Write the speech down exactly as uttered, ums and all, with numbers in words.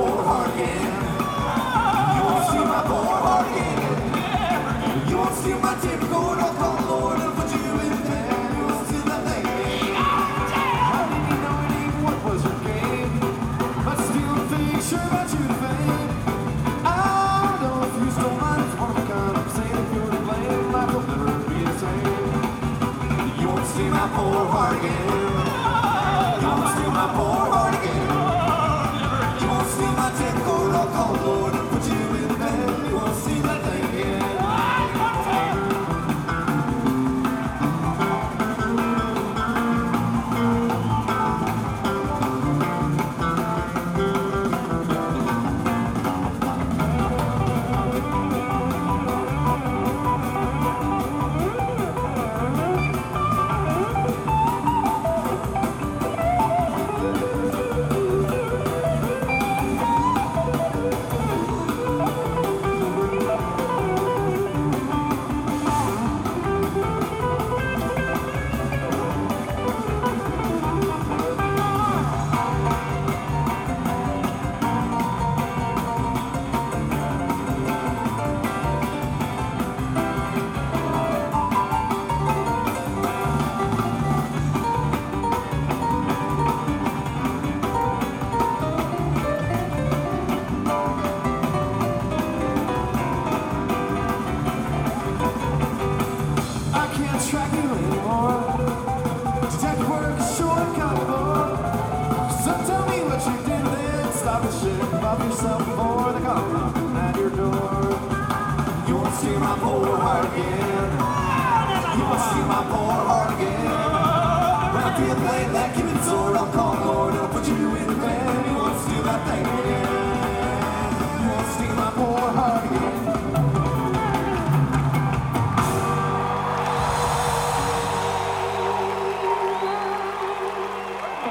poor heart again. You won't steal my poor heart again. You won't steal my tape recorder. I'll call the Lord and put you in there. You won't steal that thing again. How did you know it ain't what was your game? But steal the thing, sure about you to fame. I don't know if you stole mine. It's one of a kind. I'm saying if you were to blame, life will never be the same. You won't steal my poor heart again. You won't steal my poor heart again. You won't steal my tape recorder. I'll call the Lord and put you in the bed. You won't steal that thing again. Track you anymore. Detective work is short and kind of bored. So tell me what you did then. Stop the shit about yourself before they come knocking at your door. You won't steal my poor heart again. You won't steal my poor heart again. When I feel late like you've been sore, I'll call the Lord and I'll put you in the bed. You won't steal that thing again.